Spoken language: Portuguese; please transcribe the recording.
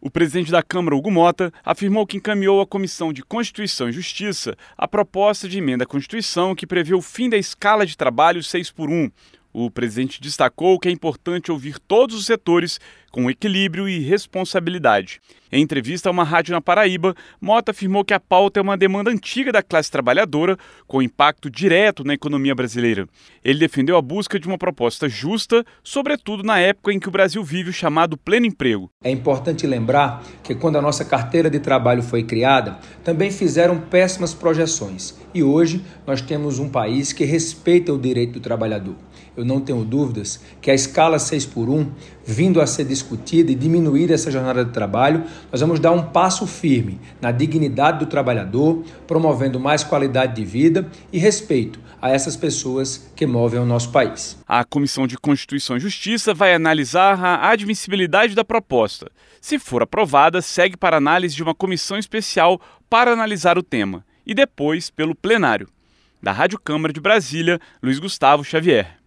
O presidente da Câmara, Hugo Mota, afirmou que encaminhou à Comissão de Constituição e Justiça a proposta de emenda à Constituição que prevê o fim da escala de trabalho 6x1. O presidente destacou que é importante ouvir todos os setores com equilíbrio e responsabilidade. Em entrevista a uma rádio na Paraíba, Mota afirmou que a pauta é uma demanda antiga da classe trabalhadora, com impacto direto na economia brasileira. Ele defendeu a busca de uma proposta justa, sobretudo na época em que o Brasil vive o chamado pleno emprego. É importante lembrar que quando a nossa carteira de trabalho foi criada, também fizeram péssimas projeções. E hoje nós temos um país que respeita o direito do trabalhador. Eu não tenho dúvidas que a escala 6x1, vindo a ser discutida e diminuir essa jornada de trabalho, nós vamos dar um passo firme na dignidade do trabalhador, promovendo mais qualidade de vida e respeito a essas pessoas que movem o nosso país. A Comissão de Constituição e Justiça vai analisar a admissibilidade da proposta. Se for aprovada, segue para análise de uma comissão especial para analisar o tema e depois pelo plenário. Da Rádio Câmara de Brasília, Luiz Gustavo Xavier.